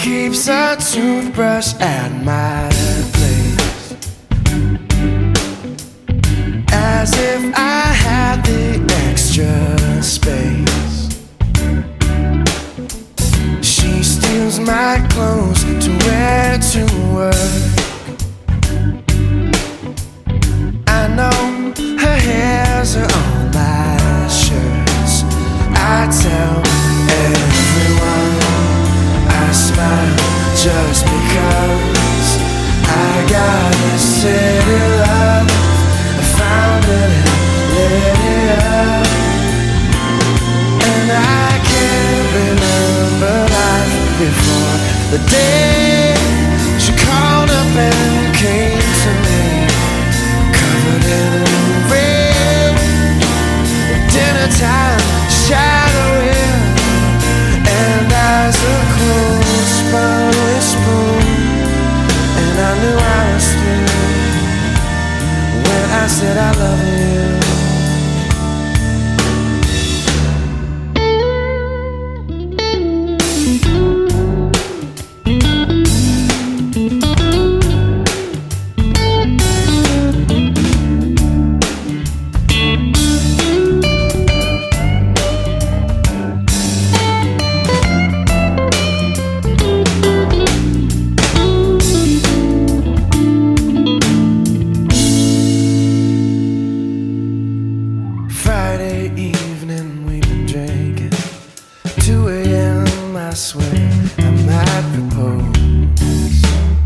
keeps a toothbrush at my place, as if I had the extra space. She steals my clothes to wear to work. I know her hairs are on my shirts. I tell everyone I smile just because I got a city love. I found it and lit it up, and I can't remember life before the day she called up and came to me, covered in rain, dinner time shadowing, and eyes are closed, spun with spoon. And I knew I was through when I said I love you. Friday evening, we've been drinking. 2 a.m. I swear I might propose.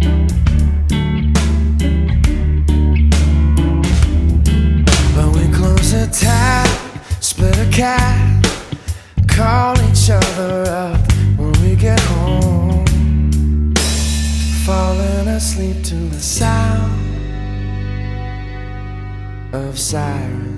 But we close a tab, split a cab, call each other up when we get home, falling asleep to the sound of sirens.